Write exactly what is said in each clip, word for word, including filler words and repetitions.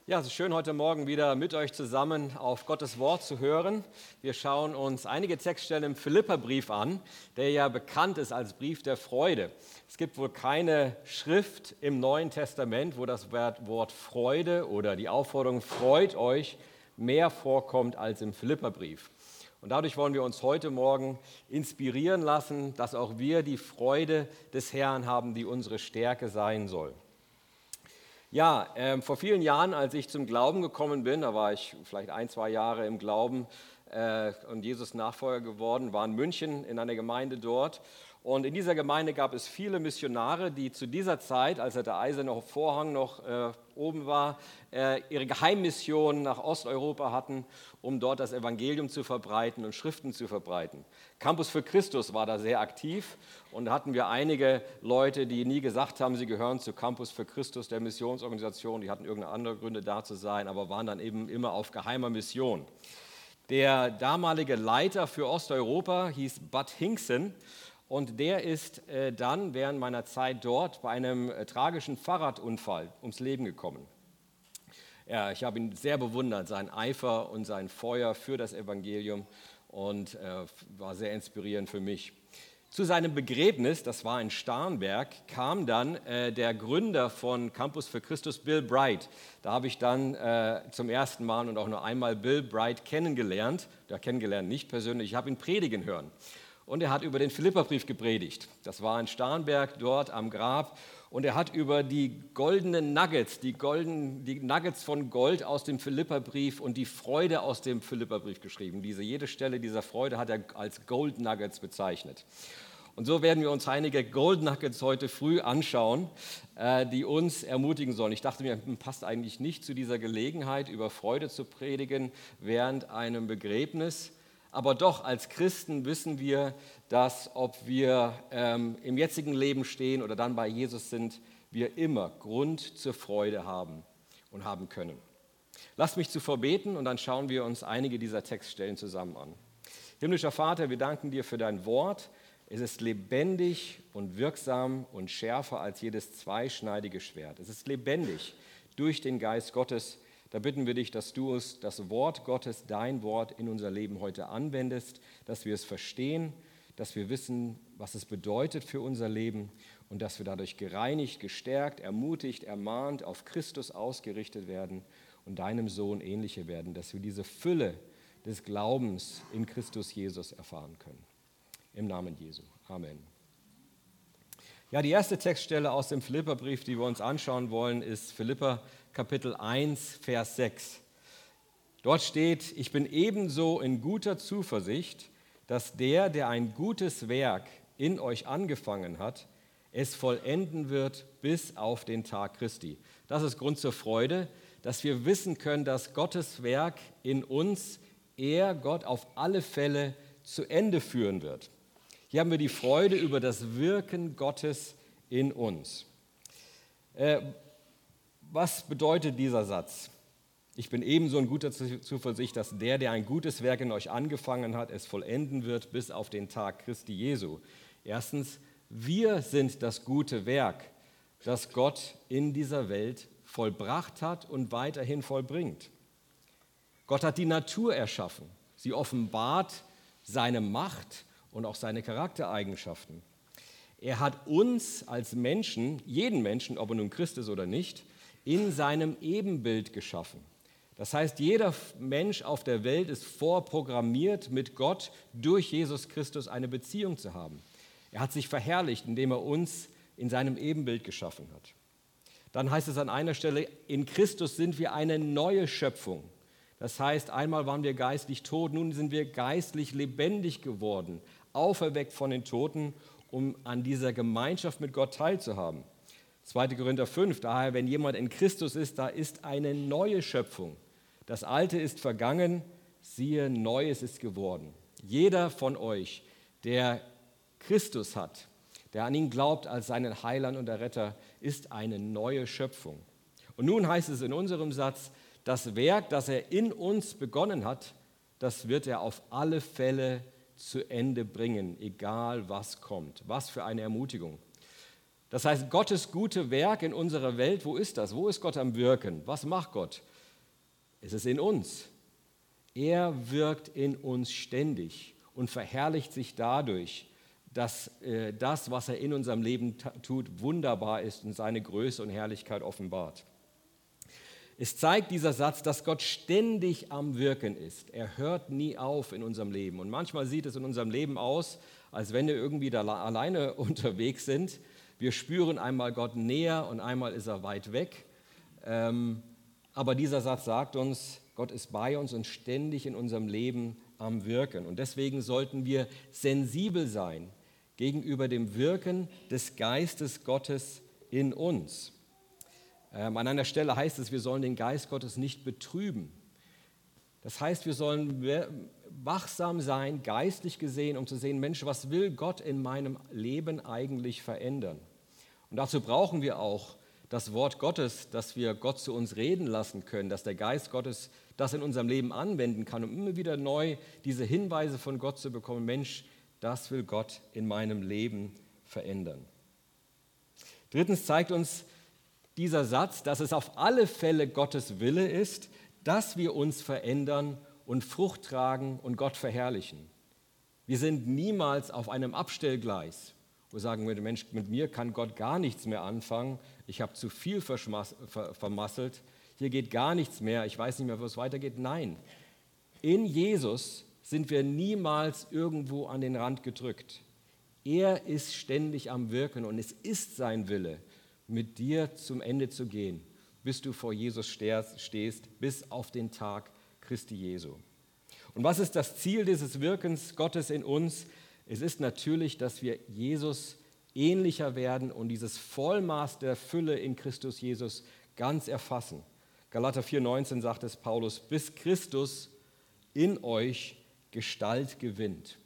Ja, es ist schön, heute Morgen wieder mit euch zusammen auf Gottes Wort zu hören. Wir schauen uns einige Textstellen im Philipperbrief an, der ja bekannt ist als Brief der Freude. Es gibt wohl keine Schrift im Neuen Testament, wo das Wort Freude oder die Aufforderung freut euch mehr vorkommt als im Philipperbrief. Und dadurch wollen wir uns heute Morgen inspirieren lassen, dass auch wir die Freude des Herrn haben, die unsere Stärke sein soll. Ja, äh, vor vielen Jahren, als ich zum Glauben gekommen bin, da war ich vielleicht ein, zwei Jahre im Glauben äh, und Jesus Nachfolger geworden, war in München in einer Gemeinde dort. Und in dieser Gemeinde gab es viele Missionare, die zu dieser Zeit, als der eiserne Vorhang noch äh, oben war, äh, ihre Geheimmission nach Osteuropa hatten, um dort das Evangelium zu verbreiten und Schriften zu verbreiten. Campus für Christus war da sehr aktiv und da hatten wir einige Leute, die nie gesagt haben, sie gehören zu Campus für Christus, der Missionsorganisation, die hatten irgendeine andere Gründe da zu sein, aber waren dann eben immer auf geheimer Mission. Der damalige Leiter für Osteuropa hieß Bud Hinkson. Und der ist äh, dann während meiner Zeit dort bei einem äh, tragischen Fahrradunfall ums Leben gekommen. Ja, ich habe ihn sehr bewundert, seinen Eifer und sein Feuer für das Evangelium und äh, war sehr inspirierend für mich. Zu seinem Begräbnis, das war in Starnberg, kam dann äh, der Gründer von Campus für Christus, Bill Bright. Da habe ich dann äh, zum ersten Mal und auch nur einmal Bill Bright kennengelernt. Ja, kennengelernt nicht persönlich, ich habe ihn predigen hören. Und er hat über den Philipperbrief gepredigt. Das war in Starnberg, dort am Grab. Und er hat über die goldenen Nuggets, die, golden, die Nuggets von Gold aus dem Philipperbrief und die Freude aus dem Philipperbrief geschrieben. Diese, jede Stelle dieser Freude hat er als Gold Nuggets bezeichnet. Und so werden wir uns einige Gold Nuggets heute früh anschauen, äh, die uns ermutigen sollen. Ich dachte mir, passt eigentlich nicht zu dieser Gelegenheit, über Freude zu predigen während einem Begräbnis. Aber doch, als Christen wissen wir, dass ob wir ähm, im jetzigen Leben stehen oder dann bei Jesus sind, wir immer Grund zur Freude haben und haben können. Lasst mich zuvor beten und dann schauen wir uns einige dieser Textstellen zusammen an. Himmlischer Vater, wir danken dir für dein Wort. Es ist lebendig und wirksam und schärfer als jedes zweischneidige Schwert. Es ist lebendig durch den Geist Gottes. Da bitten wir dich, dass du uns das Wort Gottes, dein Wort, in unser Leben heute anwendest, dass wir es verstehen, dass wir wissen, was es bedeutet für unser Leben und dass wir dadurch gereinigt, gestärkt, ermutigt, ermahnt, auf Christus ausgerichtet werden und deinem Sohn ähnlicher werden, dass wir diese Fülle des Glaubens in Christus Jesus erfahren können. Im Namen Jesu. Amen. Ja, die erste Textstelle aus dem Philipperbrief, die wir uns anschauen wollen, ist Philipper Kapitel eins, Vers sechs. Dort steht: Ich bin ebenso in guter Zuversicht, dass der, der ein gutes Werk in euch angefangen hat, es vollenden wird bis auf den Tag Christi. Das ist Grund zur Freude, dass wir wissen können, dass Gottes Werk in uns, er, Gott, auf alle Fälle zu Ende führen wird. Hier haben wir die Freude über das Wirken Gottes in uns. Äh, was bedeutet dieser Satz? Ich bin ebenso in guter Zuversicht, dass der, der ein gutes Werk in euch angefangen hat, es vollenden wird bis auf den Tag Christi Jesu. Erstens, wir sind das gute Werk, das Gott in dieser Welt vollbracht hat und weiterhin vollbringt. Gott hat die Natur erschaffen. Sie offenbart seine Macht und auch seine Charaktereigenschaften. Er hat uns als Menschen, jeden Menschen, ob er nun Christ ist oder nicht, in seinem Ebenbild geschaffen. Das heißt, jeder Mensch auf der Welt ist vorprogrammiert, mit Gott durch Jesus Christus eine Beziehung zu haben. Er hat sich verherrlicht, indem er uns in seinem Ebenbild geschaffen hat. Dann heißt es an einer Stelle, in Christus sind wir eine neue Schöpfung. Das heißt, einmal waren wir geistlich tot, nun sind wir geistlich lebendig geworden, auferweckt von den Toten, um an dieser Gemeinschaft mit Gott teilzuhaben. zweiter Korinther fünf, daher, wenn jemand in Christus ist, da ist eine neue Schöpfung. Das Alte ist vergangen, siehe, Neues ist geworden. Jeder von euch, der Christus hat, der an ihn glaubt als seinen Heiland und Erretter, ist eine neue Schöpfung. Und nun heißt es in unserem Satz, das Werk, das er in uns begonnen hat, das wird er auf alle Fälle zu Ende bringen, egal was kommt. Was für eine Ermutigung. Das heißt, Gottes gute Werk in unserer Welt, wo ist das? Wo ist Gott am Wirken? Was macht Gott? Es ist in uns. Er wirkt in uns ständig und verherrlicht sich dadurch, dass äh, das, was er in unserem Leben ta- tut, wunderbar ist und seine Größe und Herrlichkeit offenbart. Es zeigt dieser Satz, dass Gott ständig am Wirken ist. Er hört nie auf in unserem Leben. Und manchmal sieht es in unserem Leben aus, als wenn wir irgendwie da alleine unterwegs sind. Wir spüren einmal Gott näher und einmal ist er weit weg. Ähm, aber dieser Satz sagt uns, Gott ist bei uns und ständig in unserem Leben am Wirken. Und deswegen sollten wir sensibel sein gegenüber dem Wirken des Geistes Gottes in uns. Ähm, an einer Stelle heißt es, wir sollen den Geist Gottes nicht betrüben. Das heißt, wir sollen wachsam sein, geistlich gesehen, um zu sehen, Mensch, was will Gott in meinem Leben eigentlich verändern? Und dazu brauchen wir auch das Wort Gottes, dass wir Gott zu uns reden lassen können, dass der Geist Gottes das in unserem Leben anwenden kann, um immer wieder neu diese Hinweise von Gott zu bekommen, Mensch, das will Gott in meinem Leben verändern. Drittens zeigt uns dieser Satz, dass es auf alle Fälle Gottes Wille ist, dass wir uns verändern und Frucht tragen und Gott verherrlichen. Wir sind niemals auf einem Abstellgleis, wo wir sagen, Mensch, mit mir kann Gott gar nichts mehr anfangen, ich habe zu viel vermasselt, hier geht gar nichts mehr, ich weiß nicht mehr, wo es weitergeht. Nein, in Jesus sind wir niemals irgendwo an den Rand gedrückt. Er ist ständig am Wirken und es ist sein Wille, mit dir zum Ende zu gehen, bis du vor Jesus stehst, bis auf den Tag Christi Jesu. Und was ist das Ziel dieses Wirkens Gottes in uns? Es ist natürlich, dass wir Jesus ähnlicher werden und dieses Vollmaß der Fülle in Christus Jesus ganz erfassen. Galater vier neunzehn sagt es Paulus, bis Christus in euch Gestalt gewinnt.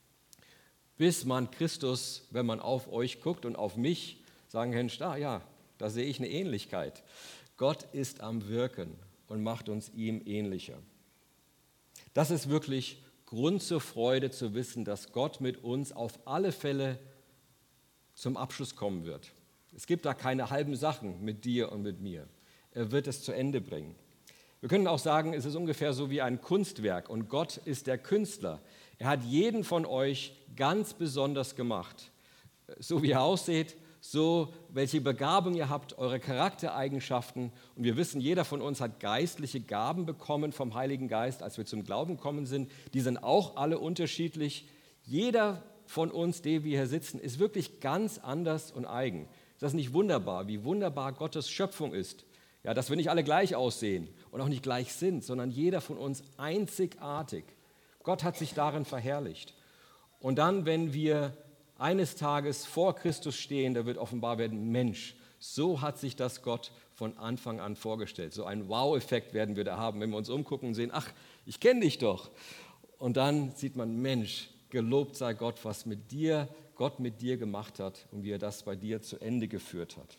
Bis man Christus, wenn man auf euch guckt und auf mich, sagen kann, ah, ja, da sehe ich eine Ähnlichkeit. Gott ist am Wirken und macht uns ihm ähnlicher. Das ist wirklich Grund zur Freude zu wissen, dass Gott mit uns auf alle Fälle zum Abschluss kommen wird. Es gibt da keine halben Sachen mit dir und mit mir. Er wird es zu Ende bringen. Wir können auch sagen, es ist ungefähr so wie ein Kunstwerk und Gott ist der Künstler. Er hat jeden von euch ganz besonders gemacht. So wie ihr ausseht, so welche Begabung ihr habt, eure Charaktereigenschaften. Und wir wissen, jeder von uns hat geistliche Gaben bekommen vom Heiligen Geist, als wir zum Glauben gekommen sind. Die sind auch alle unterschiedlich. Jeder von uns, die wir hier sitzen, ist wirklich ganz anders und eigen. Ist das nicht wunderbar, wie wunderbar Gottes Schöpfung ist? Ja, dass wir nicht alle gleich aussehen und auch nicht gleich sind, sondern jeder von uns einzigartig. Gott hat sich darin verherrlicht. Und dann, wenn wir eines Tages vor Christus stehen, da wird offenbar werden, Mensch, so hat sich das Gott von Anfang an vorgestellt. So einen Wow-Effekt werden wir da haben, wenn wir uns umgucken und sehen, ach, ich kenne dich doch. Und dann sieht man, Mensch, gelobt sei Gott, was mit dir, Gott mit dir gemacht hat und wie er das bei dir zu Ende geführt hat.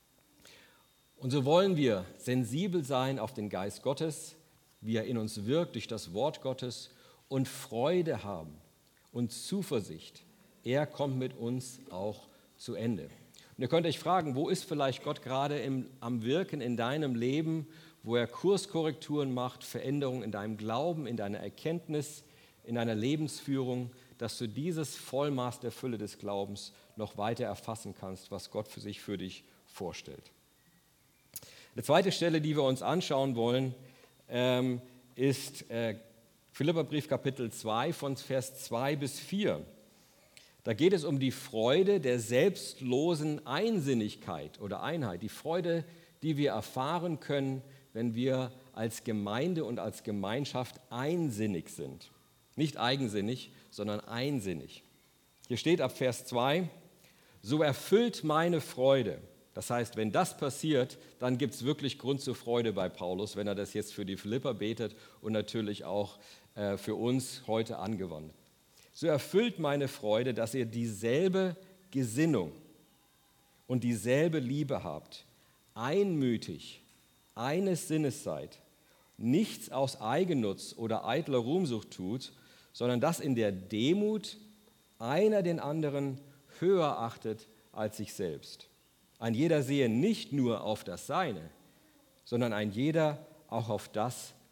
Und so wollen wir sensibel sein auf den Geist Gottes, wie er in uns wirkt durch das Wort Gottes und Freude haben und Zuversicht. Er kommt mit uns auch zu Ende. Und ihr könnt euch fragen, wo ist vielleicht Gott gerade im, am Wirken in deinem Leben, wo er Kurskorrekturen macht, Veränderungen in deinem Glauben, in deiner Erkenntnis, in deiner Lebensführung, dass du dieses Vollmaß der Fülle des Glaubens noch weiter erfassen kannst, was Gott für sich für dich vorstellt. Eine zweite Stelle, die wir uns anschauen wollen, ähm, ist äh, Philipperbrief Kapitel zwei von Vers zwei bis vier. Da geht es um die Freude der selbstlosen Einsinnigkeit oder Einheit, die Freude, die wir erfahren können, wenn wir als Gemeinde und als Gemeinschaft einsinnig sind. Nicht eigensinnig, sondern einsinnig. Hier steht ab Vers zwei, so erfüllt meine Freude. Das heißt, wenn das passiert, dann gibt es wirklich Grund zur Freude bei Paulus, wenn er das jetzt für die Philipper betet und natürlich auch äh, für uns heute angewandt. So erfüllt meine Freude, dass ihr dieselbe Gesinnung und dieselbe Liebe habt, einmütig, eines Sinnes seid, nichts aus Eigennutz oder eitler Ruhmsucht tut, sondern dass in der Demut einer den anderen höher achtet als sich selbst. Ein jeder sehe nicht nur auf das Seine, sondern ein jeder auch auf das,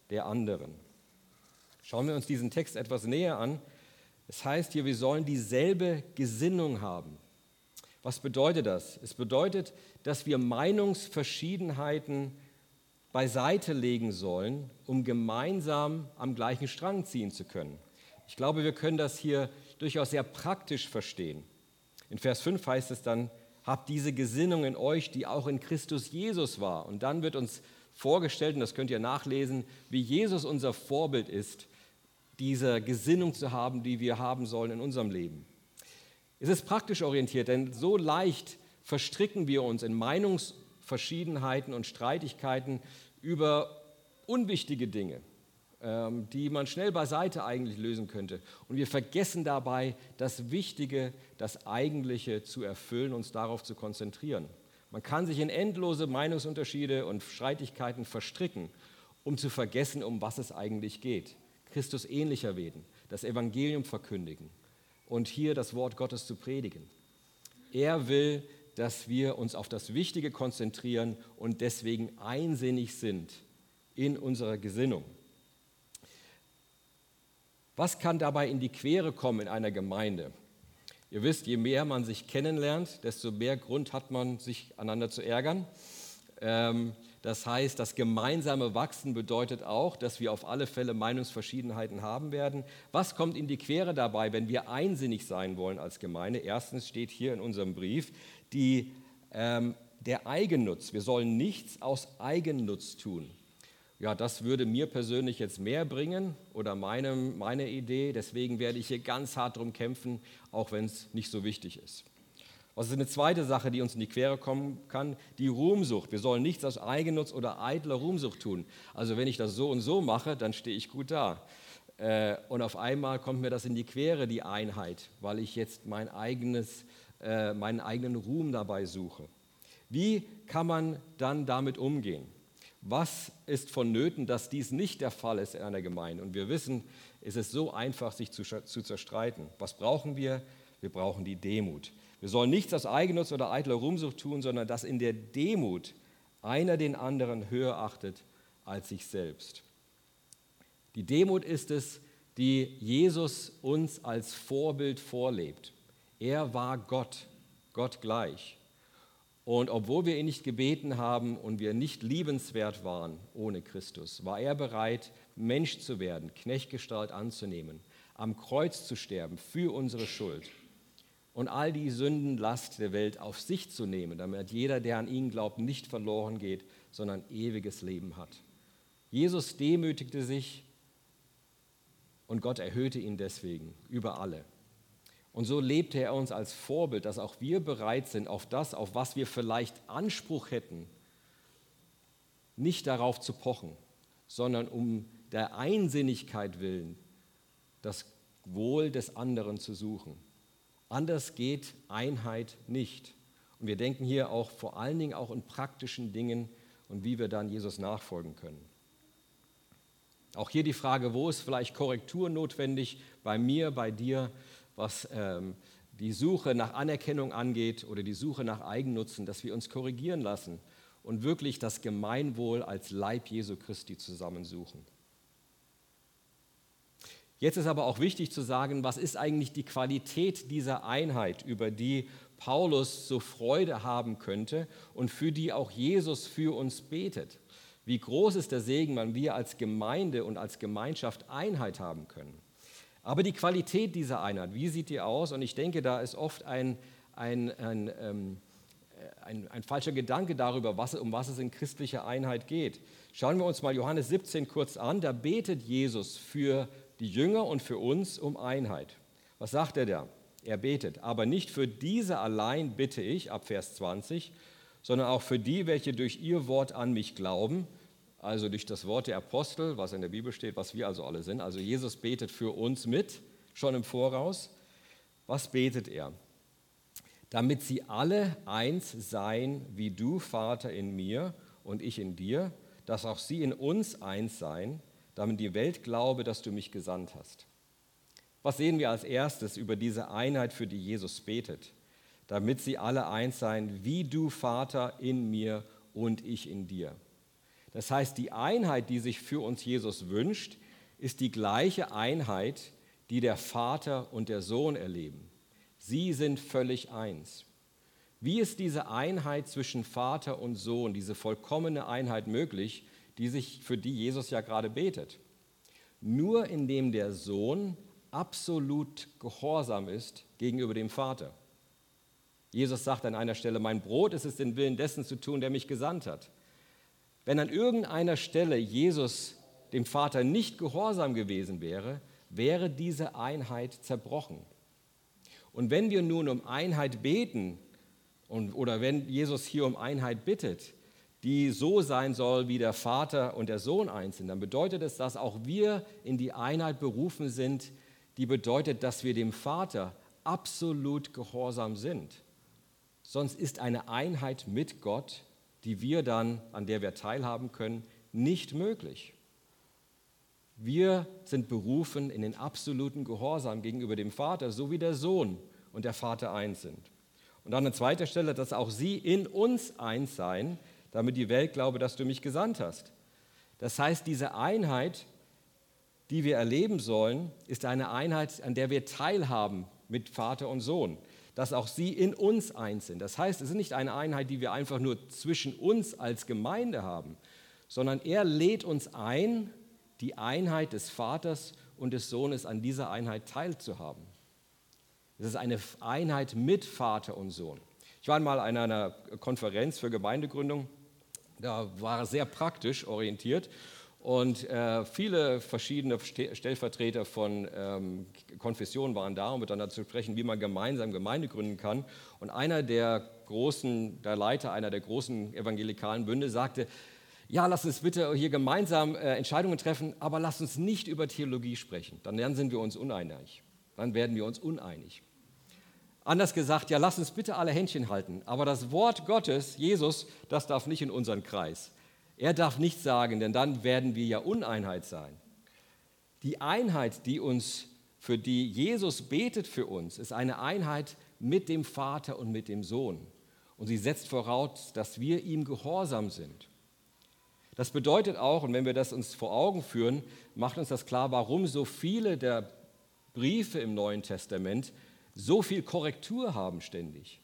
der anderen. Schauen wir uns diesen Text etwas näher an. Es heißt hier, wir sollen dieselbe Gesinnung haben. Was bedeutet das? Es bedeutet, dass wir Meinungsverschiedenheiten beiseite legen sollen, um gemeinsam am gleichen Strang ziehen zu können. Ich glaube, wir können das hier durchaus sehr praktisch verstehen. In Vers fünf heißt es dann, habt diese Gesinnung in euch, die auch in Christus Jesus war. Und dann wird uns vorgestellt, und das könnt ihr nachlesen, wie Jesus unser Vorbild ist, diese Gesinnung zu haben, die wir haben sollen in unserem Leben. Es ist praktisch orientiert, denn so leicht verstricken wir uns in Meinungsverschiedenheiten und Streitigkeiten über unwichtige Dinge, die man schnell beiseite eigentlich lösen könnte. Und wir vergessen dabei, das Wichtige, das Eigentliche zu erfüllen, uns darauf zu konzentrieren. Man kann sich in endlose Meinungsunterschiede und Streitigkeiten verstricken, um zu vergessen, um was es eigentlich geht. Christus ähnlicher werden, das Evangelium verkündigen und hier das Wort Gottes zu predigen. Er will, dass wir uns auf das Wichtige konzentrieren und deswegen einsinnig sind in unserer Gesinnung. Was kann dabei in die Quere kommen in einer Gemeinde? Ihr wisst, je mehr man sich kennenlernt, desto mehr Grund hat man, sich aneinander zu ärgern. Das heißt, das gemeinsame Wachsen bedeutet auch, dass wir auf alle Fälle Meinungsverschiedenheiten haben werden. Was kommt in die Quere dabei, wenn wir einsinnig sein wollen als Gemeinde? Erstens steht hier in unserem Brief die, ähm, der Eigennutz. Wir sollen nichts aus Eigennutz tun. Ja, das würde mir persönlich jetzt mehr bringen oder meine, meine Idee. Deswegen werde ich hier ganz hart drum kämpfen, auch wenn es nicht so wichtig ist. Was ist eine zweite Sache, die uns in die Quere kommen kann? Die Ruhmsucht. Wir sollen nichts aus Eigennutz oder eitler Ruhmsucht tun. Also wenn ich das so und so mache, dann stehe ich gut da. Und auf einmal kommt mir das in die Quere, die Einheit, weil ich jetzt mein eigenes, meinen eigenen Ruhm dabei suche. Wie kann man dann damit umgehen? Was ist vonnöten, dass dies nicht der Fall ist in einer Gemeinde? Und wir wissen, es ist so einfach, sich zu, zu zerstreiten. Was brauchen wir? Wir brauchen die Demut. Wir sollen nichts aus Eigennutz oder eitler Ruhmsucht tun, sondern dass in der Demut einer den anderen höher achtet als sich selbst. Die Demut ist es, die Jesus uns als Vorbild vorlebt. Er war Gott, Gott gleich. Und obwohl wir ihn nicht gebeten haben und wir nicht liebenswert waren ohne Christus, war er bereit, Mensch zu werden, Knechtgestalt anzunehmen, am Kreuz zu sterben für unsere Schuld und all die Sündenlast der Welt auf sich zu nehmen, damit jeder, der an ihn glaubt, nicht verloren geht, sondern ewiges Leben hat. Jesus demütigte sich und Gott erhöhte ihn deswegen über alle. Und so lebte er uns als Vorbild, dass auch wir bereit sind, auf das, auf was wir vielleicht Anspruch hätten, nicht darauf zu pochen, sondern um der Einsinnigkeit willen, das Wohl des anderen zu suchen. Anders geht Einheit nicht. Und wir denken hier auch vor allen Dingen auch in praktischen Dingen und wie wir dann Jesus nachfolgen können. Auch hier die Frage, wo ist vielleicht Korrektur notwendig, bei mir, bei dir, was ähm, die Suche nach Anerkennung angeht oder die Suche nach Eigennutzen, dass wir uns korrigieren lassen und wirklich das Gemeinwohl als Leib Jesu Christi zusammensuchen. Jetzt ist aber auch wichtig zu sagen, was ist eigentlich die Qualität dieser Einheit, über die Paulus so Freude haben könnte und für die auch Jesus für uns betet. Wie groß ist der Segen, wenn wir als Gemeinde und als Gemeinschaft Einheit haben können. Aber die Qualität dieser Einheit, wie sieht die aus? Und ich denke, da ist oft ein, ein, ein, ähm, ein, ein falscher Gedanke darüber, was, um was es in christlicher Einheit geht. Schauen wir uns mal Johannes siebzehn kurz an. Da betet Jesus für die Jünger und für uns um Einheit. Was sagt er da? Er betet, aber nicht für diese allein bitte ich, ab Vers zwanzig, sondern auch für die, welche durch ihr Wort an mich glauben, also durch das Wort der Apostel, was in der Bibel steht, was wir also alle sind. Also Jesus betet für uns mit, schon im Voraus. Was betet er? Damit sie alle eins seien, wie du, Vater, in mir und ich in dir, dass auch sie in uns eins seien, damit die Welt glaube, dass du mich gesandt hast. Was sehen wir als erstes über diese Einheit, für die Jesus betet? Damit sie alle eins seien, wie du, Vater, in mir und ich in dir. Das heißt, die Einheit, die sich für uns Jesus wünscht, ist die gleiche Einheit, die der Vater und der Sohn erleben. Sie sind völlig eins. Wie ist diese Einheit zwischen Vater und Sohn, diese vollkommene Einheit möglich, die sich, für die Jesus ja gerade betet? Nur indem der Sohn absolut gehorsam ist gegenüber dem Vater. Jesus sagt an einer Stelle, mein Brot ist es, den Willen dessen zu tun, der mich gesandt hat. Wenn an irgendeiner Stelle Jesus dem Vater nicht gehorsam gewesen wäre, wäre diese Einheit zerbrochen. Und wenn wir nun um Einheit beten, und, oder wenn Jesus hier um Einheit bittet, die so sein soll, wie der Vater und der Sohn eins sind, dann bedeutet es, dass auch wir in die Einheit berufen sind, die bedeutet, dass wir dem Vater absolut gehorsam sind. Sonst ist eine Einheit mit Gott, die wir dann, an der wir teilhaben können, nicht möglich. Wir sind berufen in den absoluten Gehorsam gegenüber dem Vater, so wie der Sohn und der Vater eins sind. Und dann an zweiter Stelle, dass auch sie in uns eins seien, damit die Welt glaube, dass du mich gesandt hast. Das heißt, diese Einheit, die wir erleben sollen, ist eine Einheit, an der wir teilhaben mit Vater und Sohn, dass auch sie in uns eins sind. Das heißt, es ist nicht eine Einheit, die wir einfach nur zwischen uns als Gemeinde haben, sondern er lädt uns ein, die Einheit des Vaters und des Sohnes an dieser Einheit teilzuhaben. Es ist eine Einheit mit Vater und Sohn. Ich war einmal an einer Konferenz für Gemeindegründung, da war er sehr praktisch orientiert und äh, viele verschiedene Stellvertreter von ähm, Konfessionen waren da, um miteinander zu sprechen, wie man gemeinsam Gemeinde gründen kann. Und einer der großen, der Leiter einer der großen evangelikalen Bünde sagte, ja, lass uns bitte hier gemeinsam äh, Entscheidungen treffen, aber lass uns nicht über Theologie sprechen. Dann, dann sind wir uns uneinig. Dann werden wir uns uneinig. Anders gesagt, ja, lass uns bitte alle Händchen halten, aber das Wort Gottes, Jesus, das darf nicht in unseren Kreis. Er darf nichts sagen, denn dann werden wir ja Uneinheit sein. Die Einheit, die uns, für die Jesus betet für uns, ist eine Einheit mit dem Vater und mit dem Sohn. Und sie setzt voraus, dass wir ihm gehorsam sind. Das bedeutet auch, und wenn wir das uns vor Augen führen, macht uns das klar, warum so viele der Briefe im Neuen Testament so viel Korrektur haben ständig.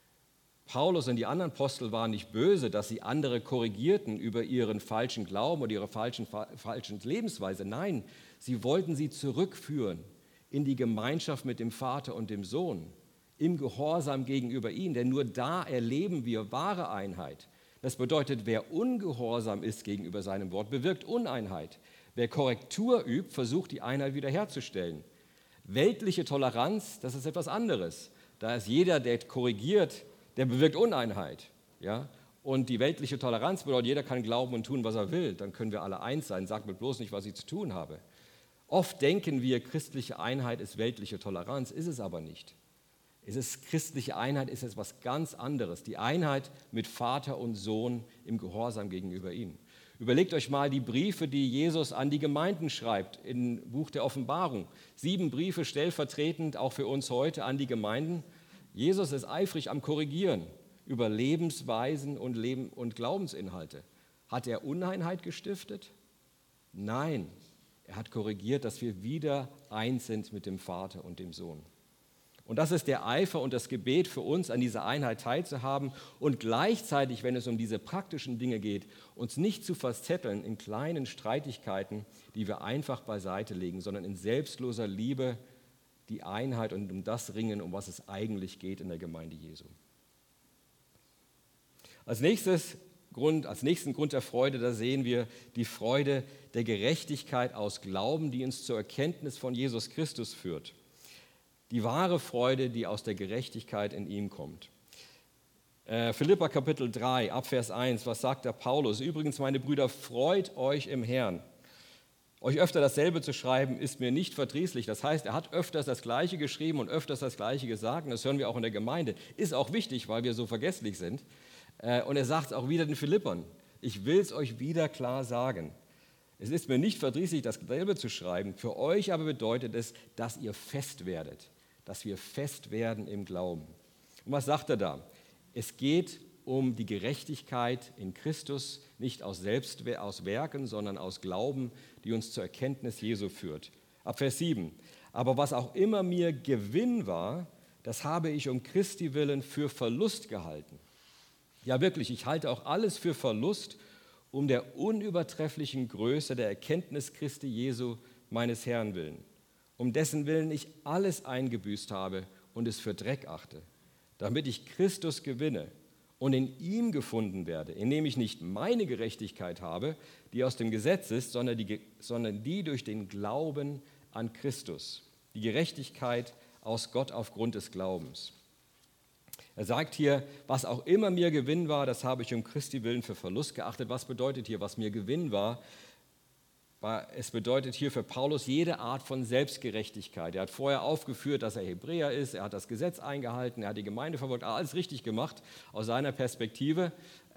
Paulus und die anderen Apostel waren nicht böse, dass sie andere korrigierten über ihren falschen Glauben oder ihre falschen, falschen Lebensweise. Nein, sie wollten sie zurückführen in die Gemeinschaft mit dem Vater und dem Sohn, im Gehorsam gegenüber ihm, denn nur da erleben wir wahre Einheit. Das bedeutet, wer ungehorsam ist gegenüber seinem Wort, bewirkt Uneinheit. Wer Korrektur übt, versucht die Einheit wiederherzustellen. Weltliche Toleranz, das ist etwas anderes. Da ist jeder, der korrigiert, der bewirkt Uneinheit. Ja? Und die weltliche Toleranz bedeutet, jeder kann glauben und tun, was er will. Dann können wir alle eins sein. Sagt mir bloß nicht, was ich zu tun habe. Oft denken wir, christliche Einheit ist weltliche Toleranz, ist es aber nicht. Es ist, christliche Einheit ist etwas ganz anderes. Die Einheit mit Vater und Sohn im Gehorsam gegenüber ihm. Überlegt euch mal die Briefe, die Jesus an die Gemeinden schreibt im Buch der Offenbarung. Sieben Briefe stellvertretend auch für uns heute an die Gemeinden. Jesus ist eifrig am Korrigieren über Lebensweisen und, Leben und Glaubensinhalte. Hat er Uneinheit gestiftet? Nein, er hat korrigiert, dass wir wieder eins sind mit dem Vater und dem Sohn. Und das ist der Eifer und das Gebet für uns, an dieser Einheit teilzuhaben und gleichzeitig, wenn es um diese praktischen Dinge geht, uns nicht zu verzetteln in kleinen Streitigkeiten, die wir einfach beiseite legen, sondern in selbstloser Liebe die Einheit und um das ringen, um was es eigentlich geht in der Gemeinde Jesu. Als nächstes Grund, als nächsten Grund der Freude, da sehen wir die Freude der Gerechtigkeit aus Glauben, die uns zur Erkenntnis von Jesus Christus führt. Die wahre Freude, die aus der Gerechtigkeit in ihm kommt. Äh, Philipper Kapitel drei, ab Vers eins, was sagt der Paulus? Übrigens, meine Brüder, freut euch im Herrn. Euch öfter dasselbe zu schreiben, ist mir nicht verdrießlich. Das heißt, er hat öfters das Gleiche geschrieben und öfters das Gleiche gesagt. Und das hören wir auch in der Gemeinde. Ist auch wichtig, weil wir so vergesslich sind. Äh, und er sagt es auch wieder den Philippern. Ich will es euch wieder klar sagen. Es ist mir nicht verdrießlich, dasselbe zu schreiben. Für euch aber bedeutet es, dass ihr fest werdet. Dass wir fest werden im Glauben. Und was sagt er da? Es geht um die Gerechtigkeit in Christus, nicht aus Selbst, aus Werken, sondern aus Glauben, die uns zur Erkenntnis Jesu führt. Ab Vers sieben. Aber was auch immer mir Gewinn war, das habe ich um Christi willen für Verlust gehalten. Ja wirklich, ich halte auch alles für Verlust, um der unübertrefflichen Größe der Erkenntnis Christi Jesu, meines Herrn willen, um dessen Willen ich alles eingebüßt habe und es für Dreck achte, damit ich Christus gewinne und in ihm gefunden werde, indem ich nicht meine Gerechtigkeit habe, die aus dem Gesetz ist, sondern die, sondern die durch den Glauben an Christus, die Gerechtigkeit aus Gott aufgrund des Glaubens. Er sagt hier, was auch immer mir Gewinn war, das habe ich um Christi willen für Verlust geachtet. Was bedeutet hier, was mir Gewinn war? Es bedeutet hier für Paulus jede Art von Selbstgerechtigkeit. Er hat vorher aufgeführt, dass er Hebräer ist, er hat das Gesetz eingehalten, er hat die Gemeinde verfolgt, alles richtig gemacht aus seiner Perspektive.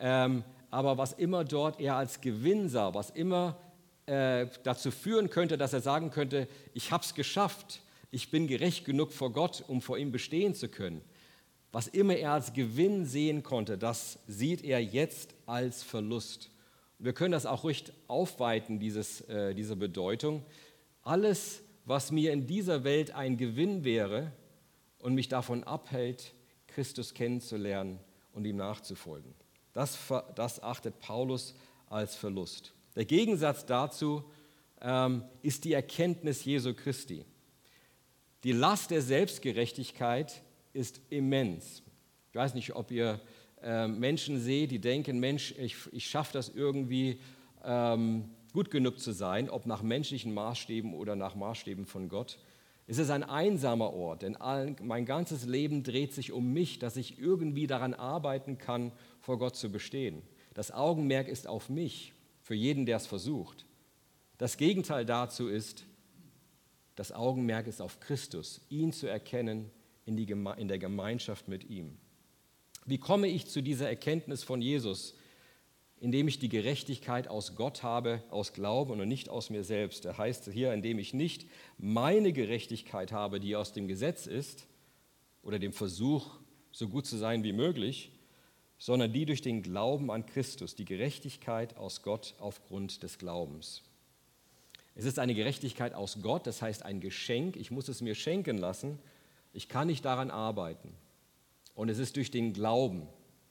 Aber was immer dort er als Gewinn sah, was immer dazu führen könnte, dass er sagen könnte, ich habe es geschafft, ich bin gerecht genug vor Gott, um vor ihm bestehen zu können. Was immer er als Gewinn sehen konnte, das sieht er jetzt als Verlust. Wir können das auch ruhig aufweiten, dieses, äh, diese Bedeutung. Alles, was mir in dieser Welt ein Gewinn wäre und mich davon abhält, Christus kennenzulernen und ihm nachzufolgen. Das, das achtet Paulus als Verlust. Der Gegensatz dazu ähm, ist die Erkenntnis Jesu Christi. Die Last der Selbstgerechtigkeit ist immens. Ich weiß nicht, ob ihr äh, Menschen seht, die denken, Mensch, ich, ich schaffe das irgendwie, ähm, gut genug zu sein, ob nach menschlichen Maßstäben oder nach Maßstäben von Gott. Es ist ein einsamer Ort, denn all, mein ganzes Leben dreht sich um mich, dass ich irgendwie daran arbeiten kann, vor Gott zu bestehen. Das Augenmerk ist auf mich, für jeden, der es versucht. Das Gegenteil dazu ist, das Augenmerk ist auf Christus, ihn zu erkennen in, die Geme- in der Gemeinschaft mit ihm. Wie komme ich zu dieser Erkenntnis von Jesus? Indem ich die Gerechtigkeit aus Gott habe, aus Glauben und nicht aus mir selbst. Er heißt hier, indem ich nicht meine Gerechtigkeit habe, die aus dem Gesetz ist, oder dem Versuch, so gut zu sein wie möglich, sondern die durch den Glauben an Christus, die Gerechtigkeit aus Gott aufgrund des Glaubens. Es ist eine Gerechtigkeit aus Gott, das heißt ein Geschenk, ich muss es mir schenken lassen, ich kann nicht daran arbeiten. Und es ist durch den Glauben,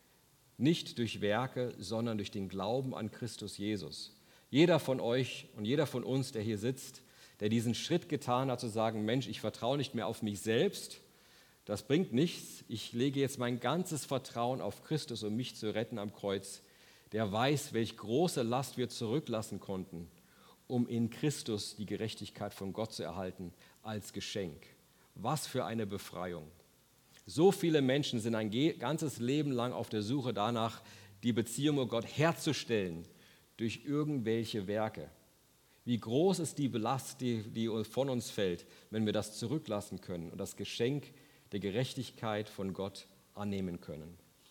nicht durch Werke, sondern durch den Glauben an Christus Jesus. Jeder von euch und jeder von uns, der hier sitzt, der diesen Schritt getan hat, zu sagen, Mensch, ich vertraue nicht mehr auf mich selbst, das bringt nichts, ich lege jetzt mein ganzes Vertrauen auf Christus, um mich zu retten am Kreuz, der weiß, welche große Last wir zurücklassen konnten, um in Christus die Gerechtigkeit von Gott zu erhalten als Geschenk. Was für eine Befreiung. So viele Menschen sind ein ganzes Leben lang auf der Suche danach, die Beziehung mit Gott herzustellen durch irgendwelche Werke. Wie groß ist die Last, die, die von uns fällt, wenn wir das zurücklassen können und das Geschenk der Gerechtigkeit von Gott annehmen können.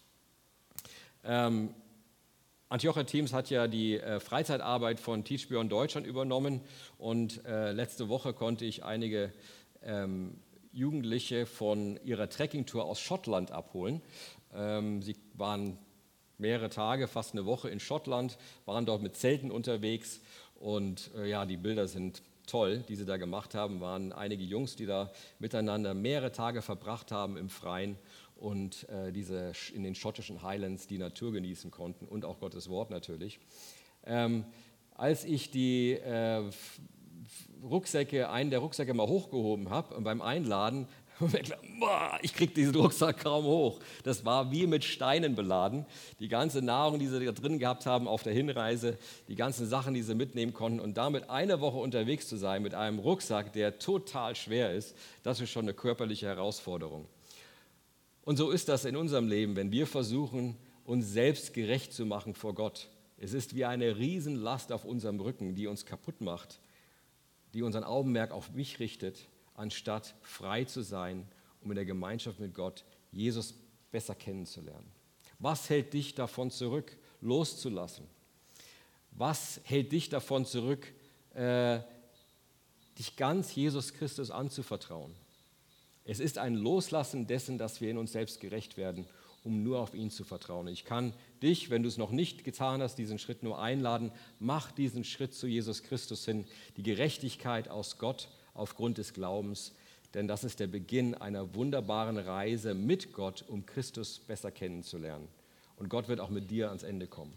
Ähm, Antiocher Teams hat ja die äh, Freizeitarbeit von Teach Beyond Deutschland übernommen und äh, letzte Woche konnte ich einige ähm, Jugendliche von ihrer Trekkingtour aus Schottland abholen. Ähm, sie waren mehrere Tage, fast eine Woche in Schottland, waren dort mit Zelten unterwegs und äh, ja, die Bilder sind toll, die sie da gemacht haben. Waren einige Jungs, die da miteinander mehrere Tage verbracht haben im Freien und äh, diese in den schottischen Highlands die Natur genießen konnten und auch Gottes Wort natürlich. Ähm, als ich die äh, Rucksäcke, einen der Rucksäcke mal hochgehoben habe und beim Einladen, ich kriege diesen Rucksack kaum hoch. Das war wie mit Steinen beladen. Die ganze Nahrung, die sie da drin gehabt haben auf der Hinreise, die ganzen Sachen, die sie mitnehmen konnten und damit eine Woche unterwegs zu sein mit einem Rucksack, der total schwer ist, das ist schon eine körperliche Herausforderung. Und so ist das in unserem Leben, wenn wir versuchen, uns selbst gerecht zu machen vor Gott. Es ist wie eine Riesenlast auf unserem Rücken, die uns kaputt macht, die unseren Augenmerk auf mich richtet, anstatt frei zu sein, um in der Gemeinschaft mit Gott Jesus besser kennenzulernen. Was hält dich davon zurück, loszulassen? Was hält dich davon zurück, äh, dich ganz Jesus Christus anzuvertrauen? Es ist ein Loslassen dessen, dass wir in uns selbst gerecht werden, um nur auf ihn zu vertrauen. Ich kann dich, wenn du es noch nicht getan hast, diesen Schritt nur einladen. Mach diesen Schritt zu Jesus Christus hin, die Gerechtigkeit aus Gott aufgrund des Glaubens, denn das ist der Beginn einer wunderbaren Reise mit Gott, um Christus besser kennenzulernen. Und Gott wird auch mit dir ans Ende kommen.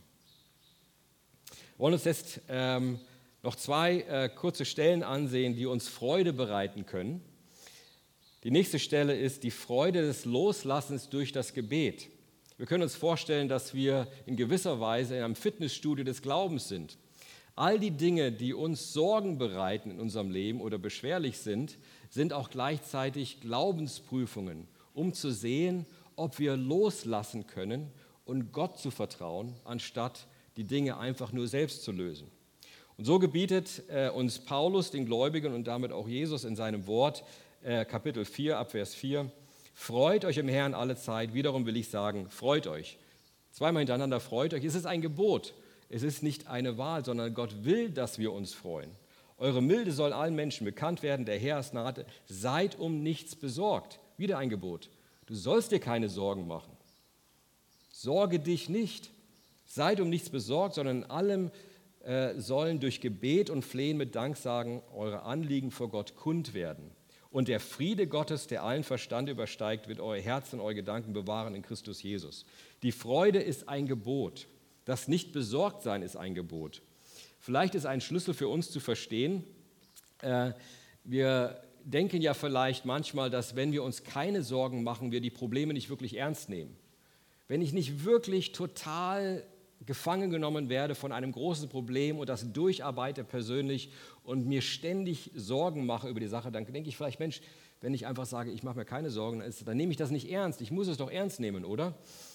Wir wollen uns jetzt ähm, noch zwei äh, kurze Stellen ansehen, die uns Freude bereiten können. Die nächste Stelle ist die Freude des Loslassens durch das Gebet. Wir können uns vorstellen, dass wir in gewisser Weise in einem Fitnessstudio des Glaubens sind. All die Dinge, die uns Sorgen bereiten in unserem Leben oder beschwerlich sind, sind auch gleichzeitig Glaubensprüfungen, um zu sehen, ob wir loslassen können und Gott zu vertrauen, anstatt die Dinge einfach nur selbst zu lösen. Und so gebietet äh, uns Paulus, den Gläubigen und damit auch Jesus in seinem Wort, äh, Kapitel vier, Abvers vier, freut euch im Herrn alle Zeit. Wiederum will ich sagen, freut euch. Zweimal hintereinander freut euch. Es ist ein Gebot. Es ist nicht eine Wahl, sondern Gott will, dass wir uns freuen. Eure Milde soll allen Menschen bekannt werden, der Herr ist nahe. Seid um nichts besorgt. Wieder ein Gebot. Du sollst dir keine Sorgen machen. Sorge dich nicht. Seid um nichts besorgt, sondern in allem äh, sollen durch Gebet und Flehen mit Danksagen eure Anliegen vor Gott kund werden. Und der Friede Gottes, der allen Verstand übersteigt, wird eure Herzen und eure Gedanken bewahren in Christus Jesus. Die Freude ist ein Gebot. Das Nicht-Besorgt-Sein ist ein Gebot. Vielleicht ist ein Schlüssel für uns zu verstehen, äh, wir denken ja vielleicht manchmal, dass wenn wir uns keine Sorgen machen, wir die Probleme nicht wirklich ernst nehmen. Wenn ich nicht wirklich total gefangen genommen werde von einem großen Problem und das durcharbeite persönlich und mir ständig Sorgen mache über die Sache, dann denke ich vielleicht, Mensch, wenn ich einfach sage, ich mache mir keine Sorgen, dann, ist, dann nehme ich das nicht ernst. Ich muss es doch ernst nehmen, oder?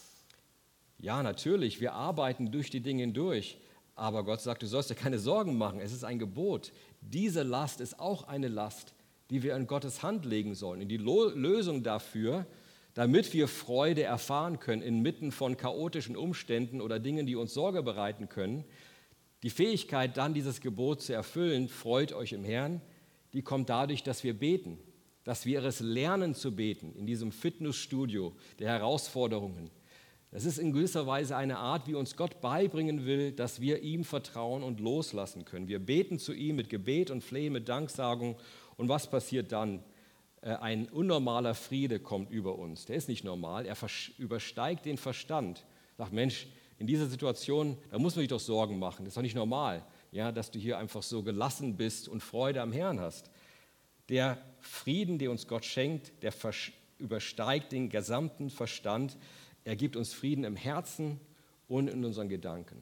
Ja, natürlich, wir arbeiten durch die Dinge hindurch, aber Gott sagt, du sollst dir keine Sorgen machen, es ist ein Gebot. Diese Last ist auch eine Last, die wir in Gottes Hand legen sollen. Und die Lo- Lösung dafür, damit wir Freude erfahren können inmitten von chaotischen Umständen oder Dingen, die uns Sorge bereiten können, die Fähigkeit dann dieses Gebot zu erfüllen, freut euch im Herrn, die kommt dadurch, dass wir beten, dass wir es lernen zu beten in diesem Fitnessstudio der Herausforderungen. Das ist in gewisser Weise eine Art, wie uns Gott beibringen will, dass wir ihm vertrauen und loslassen können. Wir beten zu ihm mit Gebet und Flehen, mit Danksagung. Und was passiert dann? Ein unnormaler Friede kommt über uns. Der ist nicht normal, er übersteigt den Verstand. Sagt, Mensch, in dieser Situation, da muss man sich doch Sorgen machen. Das ist doch nicht normal, ja, dass du hier einfach so gelassen bist und Freude am Herrn hast. Der Frieden, den uns Gott schenkt, der übersteigt den gesamten Verstand. Er gibt uns Frieden im Herzen und in unseren Gedanken.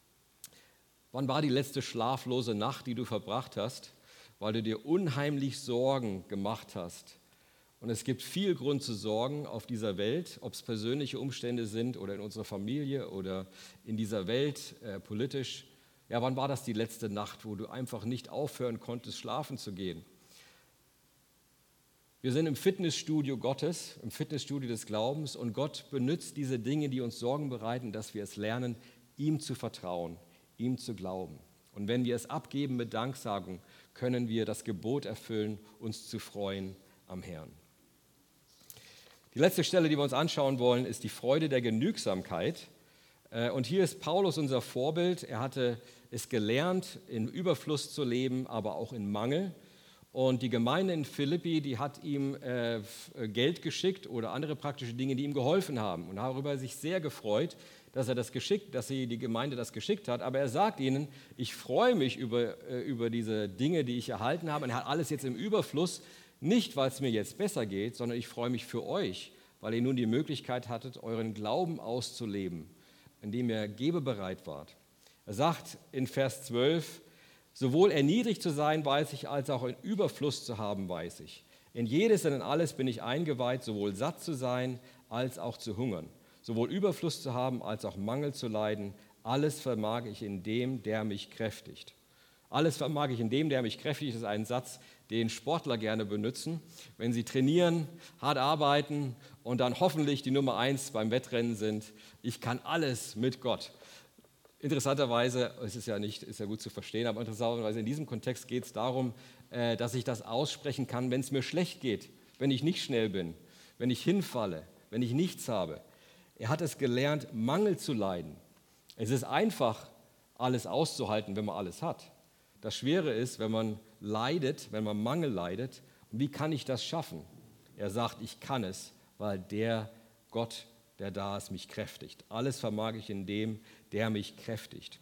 Wann war die letzte schlaflose Nacht, die du verbracht hast, weil du dir unheimlich Sorgen gemacht hast? Und es gibt viel Grund zu sorgen auf dieser Welt, ob es persönliche Umstände sind oder in unserer Familie oder in dieser Welt äh, politisch. Ja, wann war das die letzte Nacht, wo du einfach nicht aufhören konntest, schlafen zu gehen? Wir sind im Fitnessstudio Gottes, im Fitnessstudio des Glaubens und Gott benutzt diese Dinge, die uns Sorgen bereiten, dass wir es lernen, ihm zu vertrauen, ihm zu glauben. Und wenn wir es abgeben mit Danksagung, können wir das Gebot erfüllen, uns zu freuen am Herrn. Die letzte Stelle, die wir uns anschauen wollen, ist die Freude der Genügsamkeit. Und hier ist Paulus unser Vorbild. Er hatte es gelernt, in Überfluss zu leben, aber auch in Mangel. Und die Gemeinde in Philippi, die hat ihm äh, Geld geschickt oder andere praktische Dinge, die ihm geholfen haben. Und darüber sich sehr gefreut, dass er das geschickt, dass sie die Gemeinde das geschickt hat. Aber er sagt ihnen, ich freue mich über, äh, über diese Dinge, die ich erhalten habe. Und er hat alles jetzt im Überfluss, nicht weil es mir jetzt besser geht, sondern ich freue mich für euch, weil ihr nun die Möglichkeit hattet, euren Glauben auszuleben, indem ihr gebebereit wart. Er sagt in Vers zwölf, sowohl erniedrigt zu sein, weiß ich, als auch in Überfluss zu haben, weiß ich. In jedes und in alles bin ich eingeweiht, sowohl satt zu sein, als auch zu hungern. Sowohl Überfluss zu haben, als auch Mangel zu leiden. Alles vermag ich in dem, der mich kräftigt. Alles vermag ich in dem, der mich kräftigt, ist ein Satz, den Sportler gerne benutzen, wenn sie trainieren, hart arbeiten und dann hoffentlich die Nummer eins beim Wettrennen sind. Ich kann alles mit Gott. Interessanterweise, es ist ja nicht, ist ja gut zu verstehen, aber interessanterweise in diesem Kontext geht es darum, äh, dass ich das aussprechen kann, wenn es mir schlecht geht, wenn ich nicht schnell bin, wenn ich hinfalle, wenn ich nichts habe. Er hat es gelernt, Mangel zu leiden. Es ist einfach, alles auszuhalten, wenn man alles hat. Das Schwere ist, wenn man leidet, wenn man Mangel leidet. Und wie kann ich das schaffen? Er sagt, ich kann es, weil der Gott, der da ist, mich kräftigt. Alles vermag ich in dem, der mich kräftigt.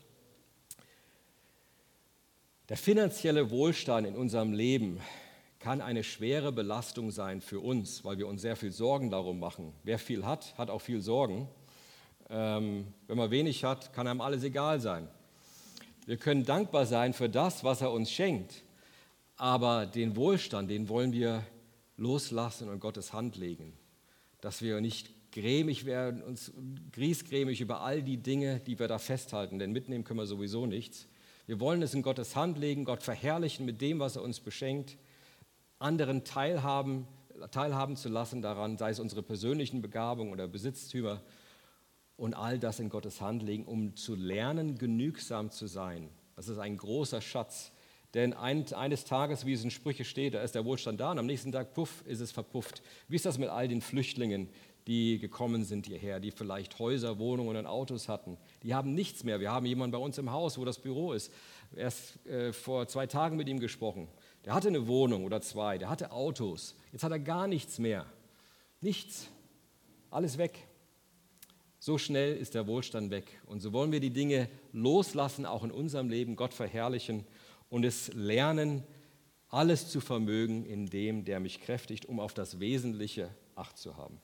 Der finanzielle Wohlstand in unserem Leben kann eine schwere Belastung sein für uns, weil wir uns sehr viel Sorgen darum machen. Wer viel hat, hat auch viel Sorgen. Ähm, wenn man wenig hat, kann einem alles egal sein. Wir können dankbar sein für das, was er uns schenkt, aber den Wohlstand, den wollen wir loslassen und in Gottes Hand legen, dass wir nicht grämig werden, uns griesgrämig über all die Dinge, die wir da festhalten, denn mitnehmen können wir sowieso nichts. Wir wollen es in Gottes Hand legen, Gott verherrlichen mit dem, was er uns beschenkt, anderen teilhaben, teilhaben zu lassen daran, sei es unsere persönlichen Begabungen oder Besitztümer, und all das in Gottes Hand legen, um zu lernen, genügsam zu sein. Das ist ein großer Schatz. Denn ein, eines Tages, wie es in Sprüche steht, da ist der Wohlstand da und am nächsten Tag, puff, ist es verpufft. Wie ist das mit all den Flüchtlingen, die gekommen sind hierher, die vielleicht Häuser, Wohnungen und Autos hatten? Die haben nichts mehr. Wir haben jemanden bei uns im Haus, wo das Büro ist. Erst äh, vor zwei Tagen mit ihm gesprochen. Der hatte eine Wohnung oder zwei, der hatte Autos. Jetzt hat er gar nichts mehr. Nichts. Alles weg. So schnell ist der Wohlstand weg. Und so wollen wir die Dinge loslassen, auch in unserem Leben, Gott verherrlichen und es lernen, alles zu vermögen in dem, der mich kräftigt, um auf das Wesentliche Acht zu haben.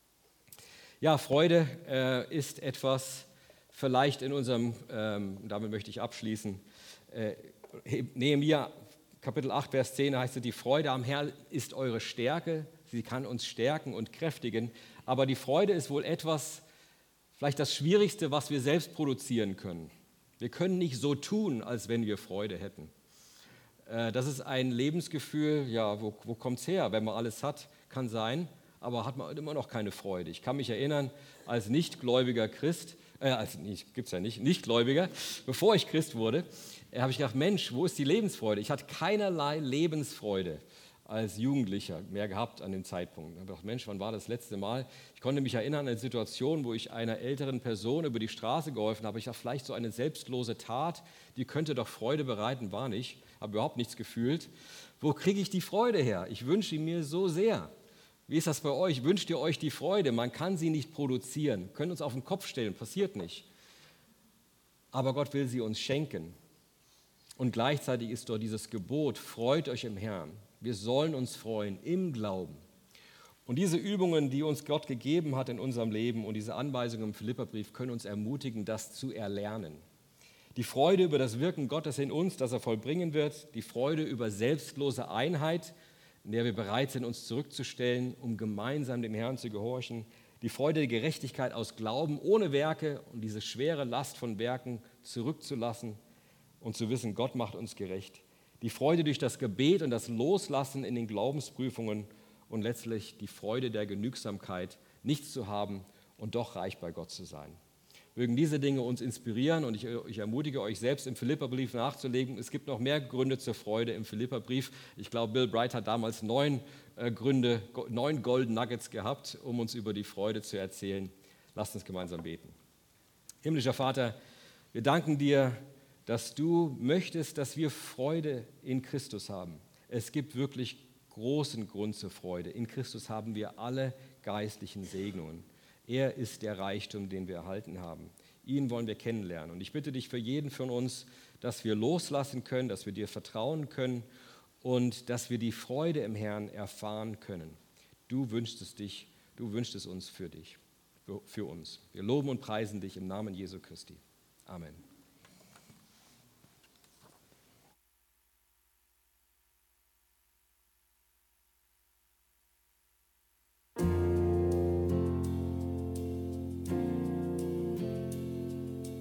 Ja, Freude äh, ist etwas, vielleicht in unserem, ähm, damit möchte ich abschließen, äh, Nehemia Kapitel acht, Vers zehn heißt es, die Freude am Herrn ist eure Stärke, sie kann uns stärken und kräftigen, aber die Freude ist wohl etwas, vielleicht das Schwierigste, was wir selbst produzieren können. Wir können nicht so tun, als wenn wir Freude hätten. Das ist ein Lebensgefühl, ja, wo, wo kommt es her? Wenn man alles hat, kann sein, aber hat man immer noch keine Freude. Ich kann mich erinnern, als nichtgläubiger Christ, äh, als gibt es ja nicht, Nichtgläubiger, bevor ich Christ wurde, habe ich gedacht, Mensch, wo ist die Lebensfreude? Ich hatte keinerlei Lebensfreude als Jugendlicher mehr gehabt an dem Zeitpunkt. Ich habe gedacht, Mensch, wann war das letzte Mal? Ich konnte mich erinnern an eine Situation, wo ich einer älteren Person über die Straße geholfen habe. Ich dachte, vielleicht so eine selbstlose Tat, die könnte doch Freude bereiten, war nicht. Habe überhaupt nichts gefühlt. Wo kriege ich die Freude her? Ich wünsche ihn mir so sehr. Wie ist das bei euch? Wünscht ihr euch die Freude? Man kann sie nicht produzieren. Wir können uns auf den Kopf stellen, passiert nicht. Aber Gott will sie uns schenken. Und gleichzeitig ist dort dieses Gebot, freut euch im Herrn. Wir sollen uns freuen im Glauben. Und diese Übungen, die uns Gott gegeben hat in unserem Leben und diese Anweisungen im Philipperbrief können uns ermutigen, das zu erlernen. Die Freude über das Wirken Gottes in uns, das er vollbringen wird, die Freude über selbstlose Einheit, in der wir bereit sind, uns zurückzustellen, um gemeinsam dem Herrn zu gehorchen, die Freude der Gerechtigkeit aus Glauben ohne Werke und diese schwere Last von Werken zurückzulassen und zu wissen, Gott macht uns gerecht. Die Freude durch das Gebet und das Loslassen in den Glaubensprüfungen und letztlich die Freude der Genügsamkeit, nichts zu haben und doch reich bei Gott zu sein. Mögen diese Dinge uns inspirieren und ich, ich ermutige euch selbst im Philipperbrief nachzulegen. Es gibt noch mehr Gründe zur Freude im Philipperbrief. Ich glaube, Bill Bright hat damals neun äh, Gründe, neun Golden Nuggets gehabt, um uns über die Freude zu erzählen. Lasst uns gemeinsam beten. Himmlischer Vater, wir danken dir, dass du möchtest, dass wir Freude in Christus haben. Es gibt wirklich großen Grund zur Freude. In Christus haben wir alle geistlichen Segnungen. Er ist der Reichtum, den wir erhalten haben. Ihn wollen wir kennenlernen. Und ich bitte dich für jeden von uns, dass wir loslassen können, dass wir dir vertrauen können und dass wir die Freude im Herrn erfahren können. Du wünschst es dich, du wünschst es uns für dich, für uns. Wir loben und preisen dich im Namen Jesu Christi. Amen.